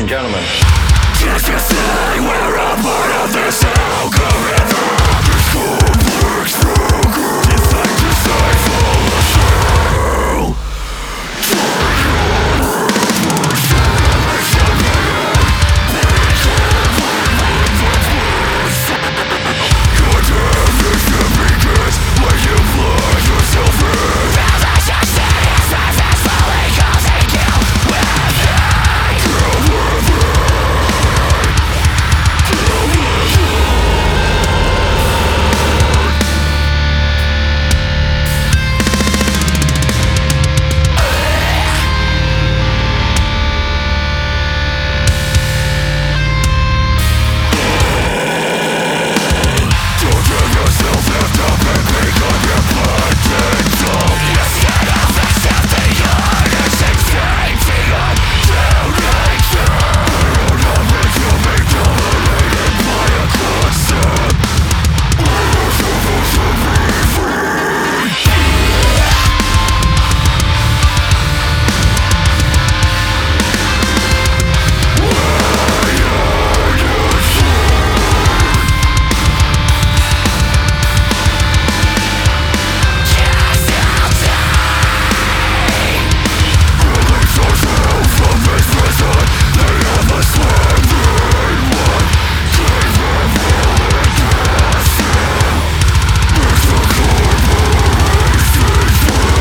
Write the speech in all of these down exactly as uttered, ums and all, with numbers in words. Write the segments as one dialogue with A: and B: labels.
A: and gentlemen.
B: Just to say we're a part of this algorithm. This code works through good. You think to stifle the show. Turn your representation. We can't live with this. Your definition begins when you plug yourself in. Rather just say it's successfully causing you with it. Kill with it. Kill with it. Don't give yourself lift up and become your potential. Instead of accepting your insecurity until nature. You're not meant to be dominated by a concept. We're supposed to be free. Release yourself from this prison. They have a slavery one. Give them all it has to. It's a corporation.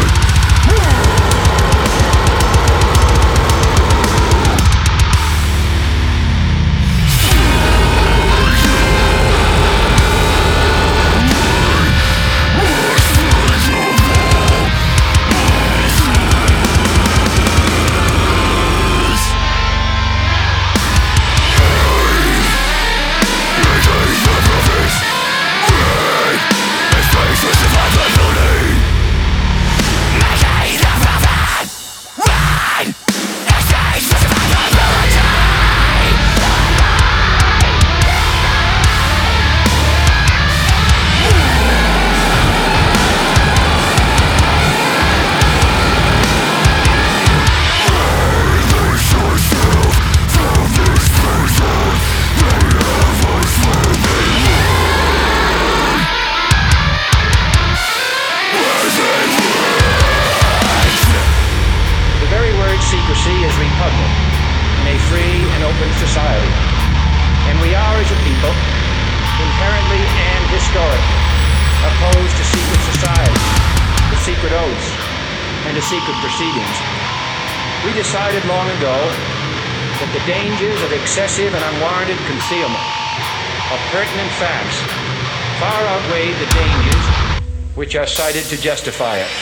C: The very word secrecy is repugnant in a free and open society. And we are, as a people, inherently and historically opposed to secret societies, to secret oaths, and to secret proceedings. We decided long ago that the dangers of excessive and unwarranted concealment of pertinent facts far outweighed the dangers which are cited to justify it.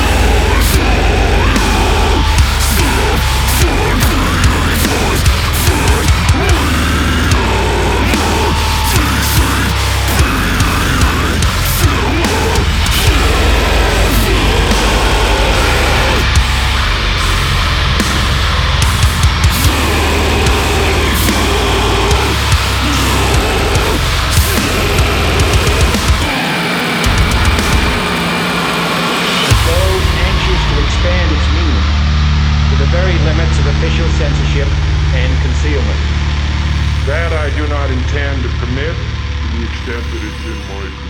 C: Those anxious to expand its meaning to the very limits of official censorship and concealment.
D: That I do not intend to permit to the extent that it's in my